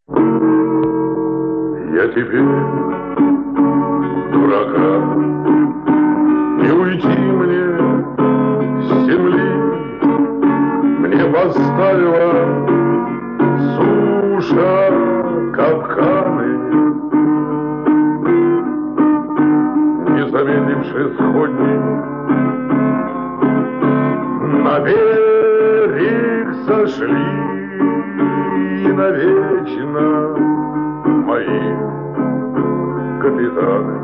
Я теперь дурака, не уйти мне с земли. Мне поставила суша капканы, не замедливши сходни, на берег сошли навечно мои капитаны.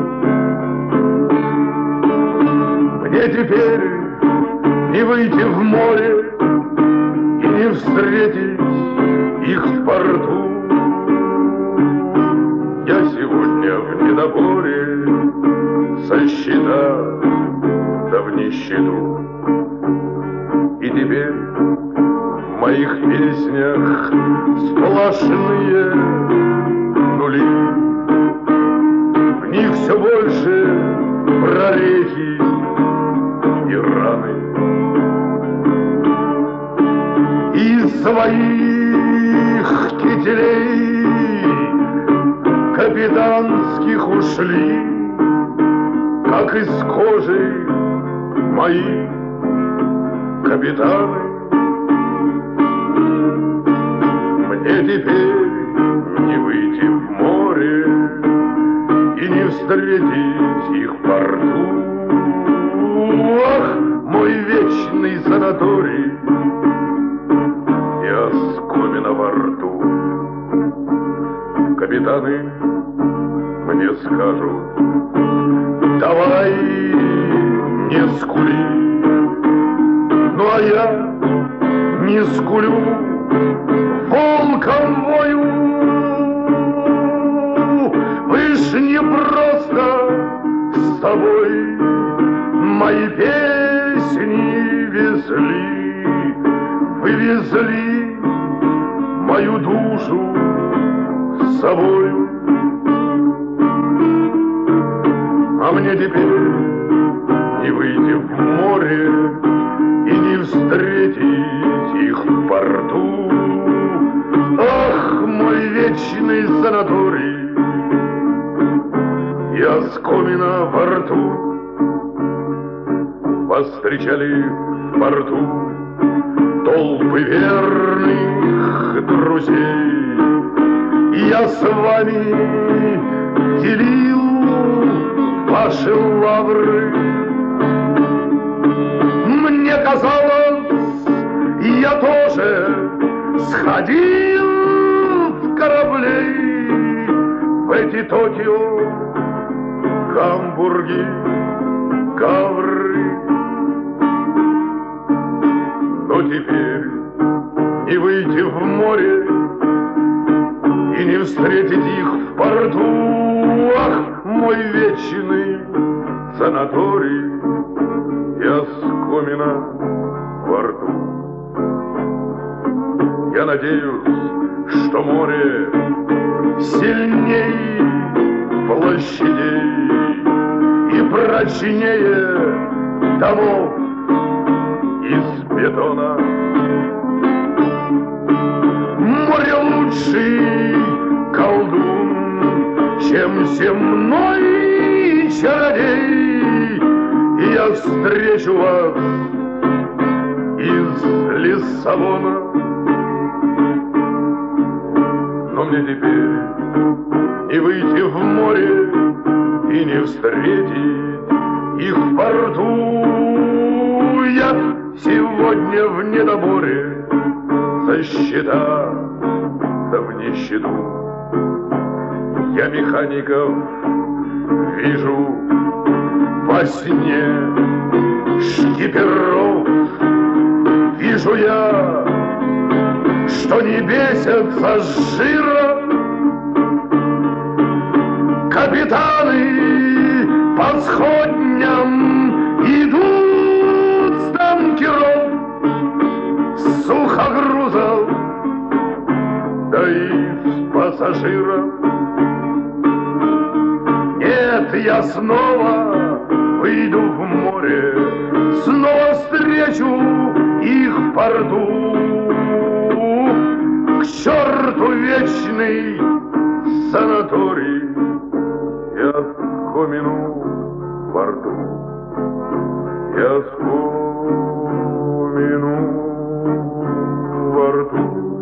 Мне теперь не выйти в море и не встретить их в порту. Я сегодня в недоборе, со счета да в нищету. И теперь в моих песнях сплошные нули. В них все больше прорехи и раны. Из своих кителей капитанских ушли, как из кожи мои капитаны. Мне теперь не выйти в море и не встретить их в порту. Ах, мой вечный санаторий, и оскомина во рту. Капитаны мне скажут: давай не скули. Ну а я не скулю, волком вою. Вы ж не просто с собой мои песни везли, вы везли мою душу с собою. А мне теперь не выйти в море и не встретить их в порту. Ах, мой вечный санаторий, и оскомина во рту. Вас встречали в порту толпы верных друзей, и я с вами делил ваши лавры. Мне казалось, я тоже сходил в кораблей в эти Токио, Гамбурги, Гавры. Но теперь не выйти в море и не встретить их в порту. Ах, мой вечный санаторий, и оскомина во рту. Я надеюсь, что море сильней площадей и прочнее домов из бетона. Море лучший колдун, чем земной чародей. И я встречу вас из Лиссабона. Но мне теперь не выйти в море и не встретить их в порту. Я сегодня в недоборе, за счета да в нищету. Я механиков вижу во сне, шкиперов вижу я, что не бесятся с жира. Капитаны по сходням идут с танкеров, с сухогрузов, да и с пассажиров. Нет, я снова выйду в море, снова встречу их в порту. К черту в вечный санаторий, я скомину во рту, я скомину во рту.